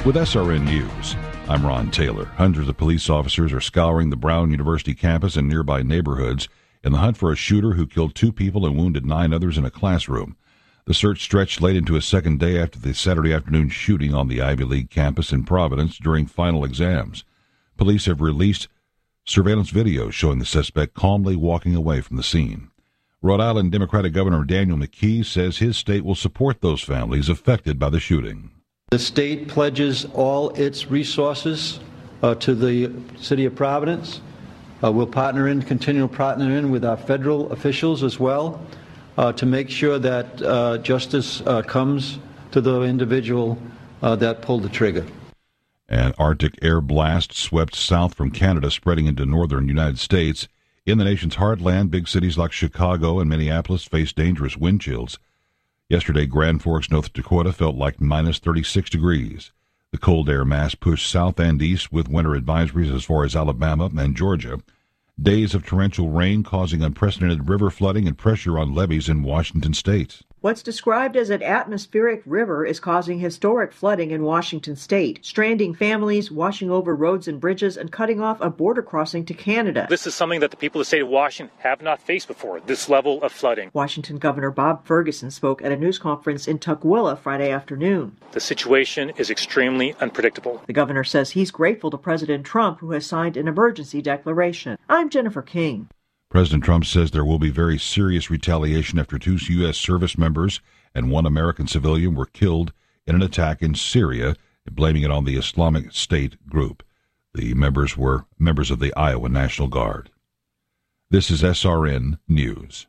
With SRN News, I'm Ron Taylor. Hundreds of police officers are scouring the Brown University campus and nearby neighborhoods in the hunt for a shooter who killed 2 people and wounded 9 others in a classroom. The search stretched late into a second day after the Saturday afternoon shooting on the Ivy League campus in Providence during final exams. Police have released surveillance video showing the suspect calmly walking away from the scene. Rhode Island Democratic Governor Daniel McKee says his state will support those families affected by the shooting. The state pledges all its resources to the city of Providence. We'll continue to partner in with our federal officials as well to make sure that justice comes to the individual that pulled the trigger. An Arctic air blast swept south from Canada, spreading into northern United States. In the nation's heartland, big cities like Chicago and Minneapolis face dangerous wind chills. Yesterday, Grand Forks, North Dakota felt like minus 36 degrees. The cold air mass pushed south and east with winter advisories as far as Alabama and Georgia. Days of torrential rain causing unprecedented river flooding and pressure on levees in Washington state. What's described as an atmospheric river is causing historic flooding in Washington state, stranding families, washing over roads and bridges, and cutting off a border crossing to Canada. This is something that the people of the state of Washington have not faced before, this level of flooding. Washington Governor Bob Ferguson spoke at a news conference in Tukwila Friday afternoon. The situation is extremely unpredictable. The governor says he's grateful to President Trump, who has signed an emergency declaration. I'm Jennifer King. President Trump says there will be very serious retaliation after 2 U.S. service members and 1 American civilian were killed in an attack in Syria, blaming it on the Islamic State group. The members were members of the Iowa National Guard. This is SRN News.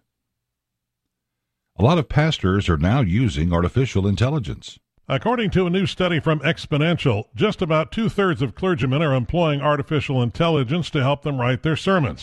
A lot of pastors are now using artificial intelligence. According to a new study from Exponential, just about 2/3 of clergymen are employing artificial intelligence to help them write their sermons.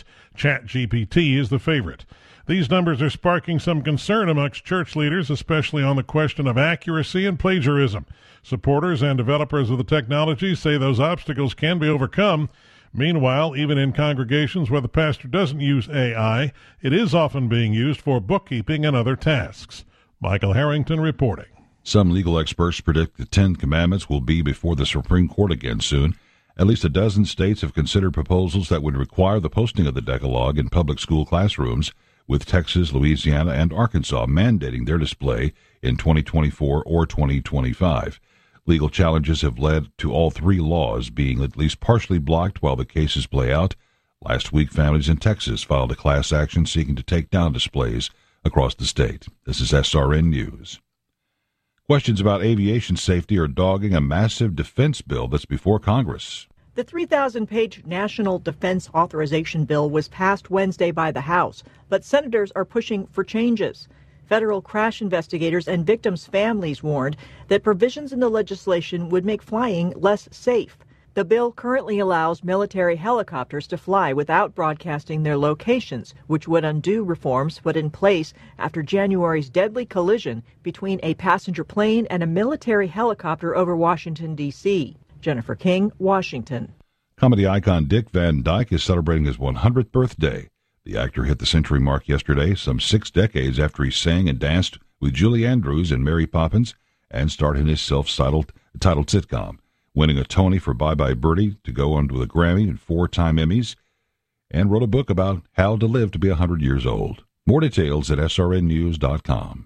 ChatGPT is the favorite. These numbers are sparking some concern amongst church leaders, especially on the question of accuracy and plagiarism. Supporters and developers of the technology say those obstacles can be overcome. Meanwhile, even in congregations where the pastor doesn't use AI, it is often being used for bookkeeping and other tasks. Michael Harrington reporting. Some legal experts predict the 10 Commandments will be before the Supreme Court again soon. At least a dozen states have considered proposals that would require the posting of the Decalogue in public school classrooms, with Texas, Louisiana, and Arkansas mandating their display in 2024 or 2025. Legal challenges have led to all 3 laws being at least partially blocked while the cases play out. Last week, families in Texas filed a class action seeking to take down displays across the state. This is SRN News. Questions about aviation safety are dogging a massive defense bill that's before Congress. The 3,000-page National Defense Authorization Bill was passed Wednesday by the House, but senators are pushing for changes. Federal crash investigators and victims' families warned that provisions in the legislation would make flying less safe. The bill currently allows military helicopters to fly without broadcasting their locations, which would undo reforms put in place after January's deadly collision between a passenger plane and a military helicopter over Washington, D.C. Jennifer King, Washington. Comedy icon Dick Van Dyke is celebrating his 100th birthday. The actor hit the century mark yesterday, some 6 decades after he sang and danced with Julie Andrews in Mary Poppins and starred in his self-titled sitcom, winning a Tony for Bye Bye Birdie, to go on to a Grammy and 4-time Emmys, and wrote a book about how to live to be 100 years old. More details at srnnews.com.